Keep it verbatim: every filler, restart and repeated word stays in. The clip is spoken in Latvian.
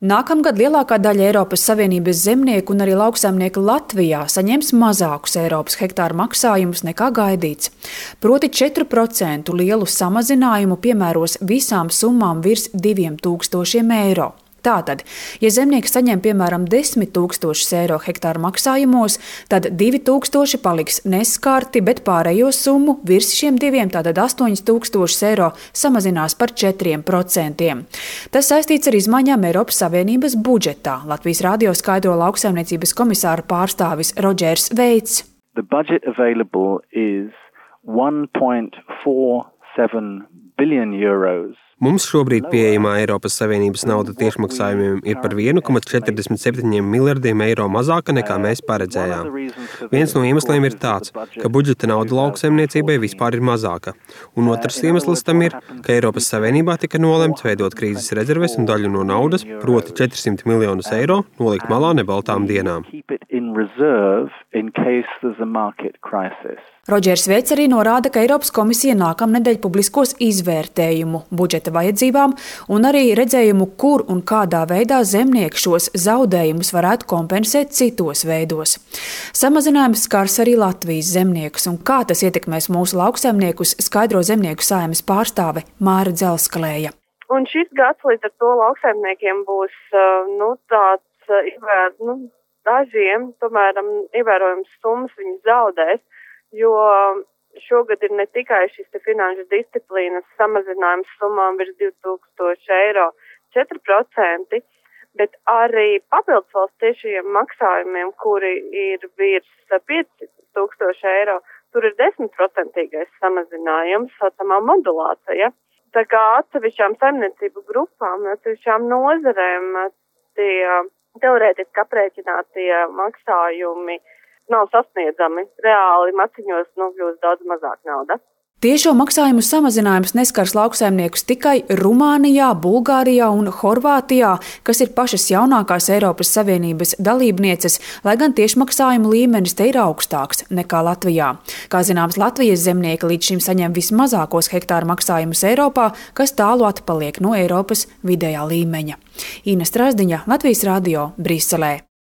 Nākamgad lielākā daļa Eiropas Savienības zemnieku un arī lauksaimnieku Latvijā saņems mazākus Eiropas hektāru maksājumus nekā gaidīts. Proti četru procentu lielu samazinājumu piemēros visām summām virs diviem tūkstošiem eiro. Tātad, ja zemnieks saņem piemēram desmit tūkstošus eiro hektāru maksājumos, tad divi tūkstoši paliks neskarti, bet pārējo summu virs šiem diviem, tātad astoņi tūkstoši eiro, samazinās par četriem procentiem. Tas saistīts ar izmaiņām Eiropas Savienības budžetā. Latvijas radio skaidro lauksaimniecības komisāra pārstāvis Rodžers Veits. The budget available is one point four seven billion euros. Mums šobrīd pieejamā Eiropas Savienības nauda tiešmaksājumiem ir par vienu komats četrdesmit septiņiem miljardiem eiro mazāka nekā mēs paredzējām. Viens no iemesliem ir tāds, ka budžeta nauda lauksaimniecībai vispār ir mazāka. Un otrs iemesls tam ir, ka Eiropas Savienībā tika nolemts veidot krīzes rezerves un daļu no naudas, proti četrsimt miljonus eiro, nolikt malā nebaltām dienām. Rodžers Veits arī norāda, ka Eiropas komisija nākamnedēļ publiskos izvērtējumu budžeta vajadzībām un arī redzējumu, kur un kādā veidā zemnieki šos zaudējumus varētu kompensēt citos veidos. Samazinājums skars arī Latvijas zemniekus, un kā tas ietekmēs mūsu lauksaimniekus, skaidro Zemnieku saeimes pārstāve Māra Dzelskalēja. Un šis gads līdz ar to lauksaimniekiem būs nu, tāds, nu, dažiem, tomēr ievērojams summas viņi zaudēs. Jo šogad ir ne tikai šis finanšu disciplīnas samazinājums summām virs divi tūkstoši eiro, četri procenti, bet arī papildus valsts tiešajiem maksājumiem, kuri ir virs pieci tūkstoši eiro, tur ir desmit procentīgais samazinājums, saucamā modulācija. Tā kā atsevišķām saimniecību grupām, atsevišķām nozarēm tie teorētiski aprēķinātie maksājumi nav sasniedzami. Reāli maciņos nu, kļūst daudz mazāk nauda. Tiešo maksājumu samazinājums neskars lauksaimniekus tikai Rumānijā, Bulgārijā un Horvātijā, kas ir pašas jaunākās Eiropas Savienības dalībnieces, lai gan tiešmaksājumu līmenis te ir augstāks nekā Latvijā. Kā zināms, Latvijas zemnieki līdz šim saņem vismazākos hektāru maksājumus Eiropā, kas tālu atpaliek no Eiropas vidējā līmeņa. Ina Strasdiņa, Latvijas radio, Briselē.